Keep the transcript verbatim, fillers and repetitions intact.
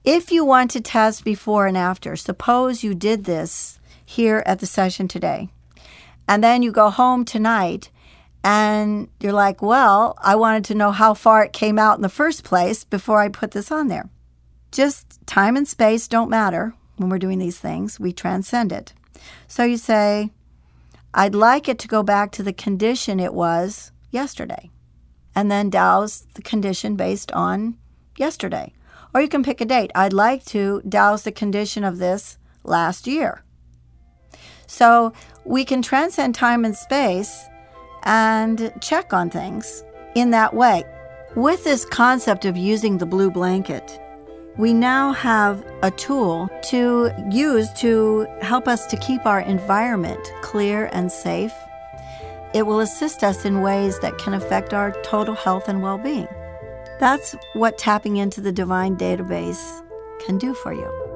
If you want to test before and after, suppose you did this here at the session today, and then you go home tonight and you're like, well, I wanted to know how far it came out in the first place before I put this on there. Just time and space don't matter when we're doing these things. We transcend it. So you say, I'd like it to go back to the condition it was yesterday, and then douse the condition based on yesterday. Or you can pick a date. I'd like to douse the condition of this last year. So we can transcend time and space and check on things in that way. With this concept of using the blue blanket, we now have a tool to use to help us to keep our environment clear and safe. It will assist us in ways that can affect our total health and well-being. That's what tapping into the Divine Database can do for you.